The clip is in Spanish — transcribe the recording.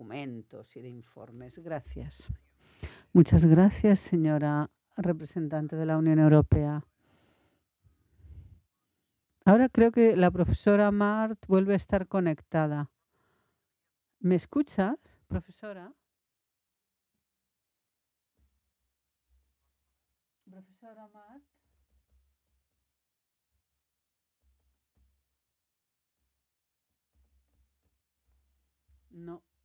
documentos y de informes. Gracias. Muchas gracias, señora representante de la Unión Europea. Ahora creo que la profesora Mart vuelve a estar conectada. ¿Me escuchas, profesora? Profesora Mart. No.